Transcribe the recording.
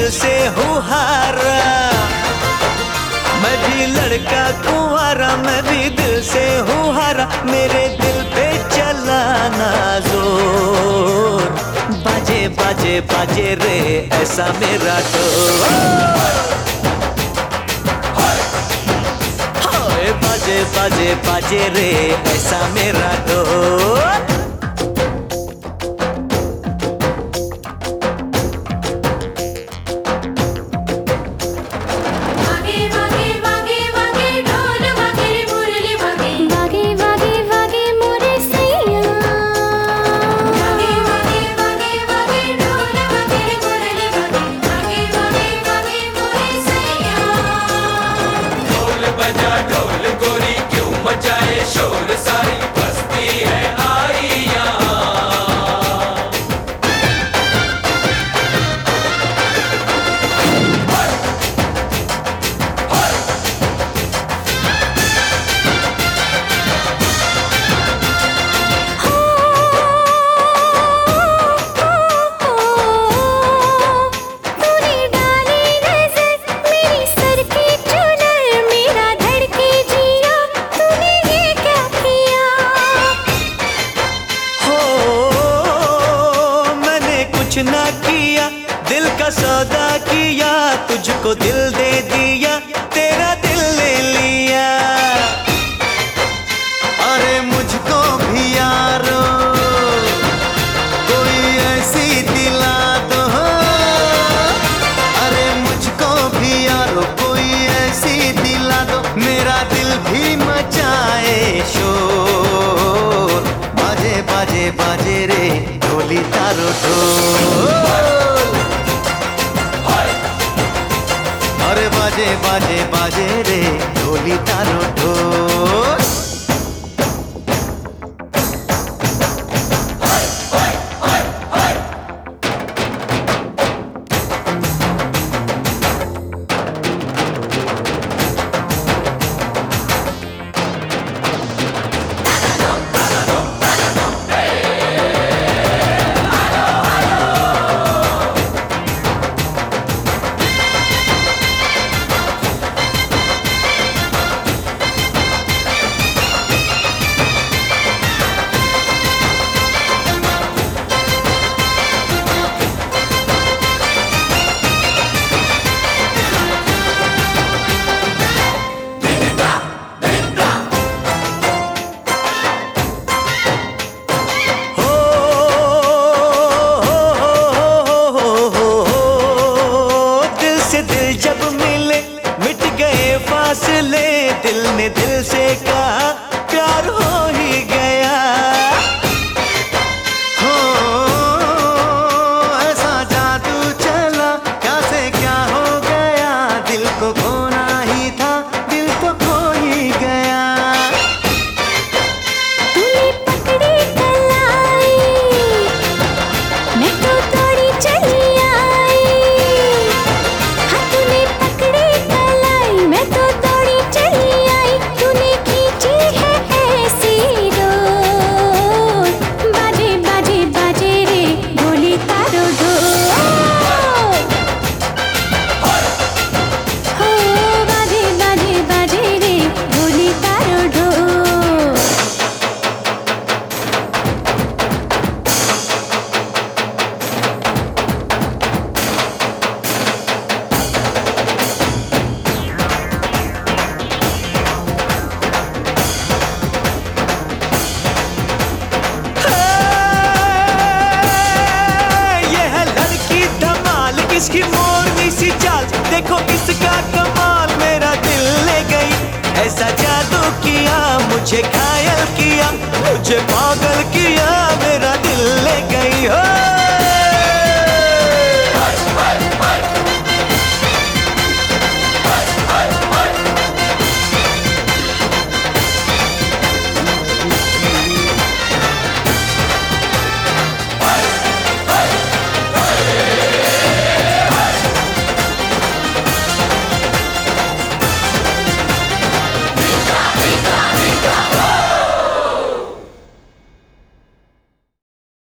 दिल से हूँ हारा, मैं भी लड़का कुंवारा, मैं भी दिल से हूँ हारा, मेरे दिल पे चलाना जोर। बाजे बाजे बाजे रे ऐसा मेरा ढोल, बाजे बाजे बाजे रे ऐसा मेरा ढोल। शोर सारी बस्ती है आई ना किया, दिल का सौदा किया, तुझको दिल दे दिया, तेरा दिल ले लिया। अरे मुझको भी यारो कोई ऐसी दिला दो, अरे मुझको भी यारो कोई ऐसी दिला दो, मेरा दिल भी मचाए शोर। बाजे बाजे बाजे रे ढोली तारो ढोल, अरे बाजे बाजे बाजे रे ढोली तारो ढोल। फासले दिल ने दिल से कहा प्यार हो ही गया, हो ऐसा जादू चला क्या से क्या हो गया, दिल को खोना ही था दिल तो खो ही गया। तूने पकड़ी कलाई मैं तो दौड़ी चली आई, हाँ तूने पकड़ी कलाई मैं तो दौड़ी चली आई, तूने खींची है ऐसी डोर। बाजे बाजे बाजे रे ढोली तारो ढोल, हो बाजे बाजे बाजे रे ढोली तारो ढोल। इसकी मोरनी सी चाल देखो इसका कमाल, मेरा दिल ले गई, ऐसा जादू किया मुझे घायल किया, मुझे पागल किया, मेरा दिल ले गई हो।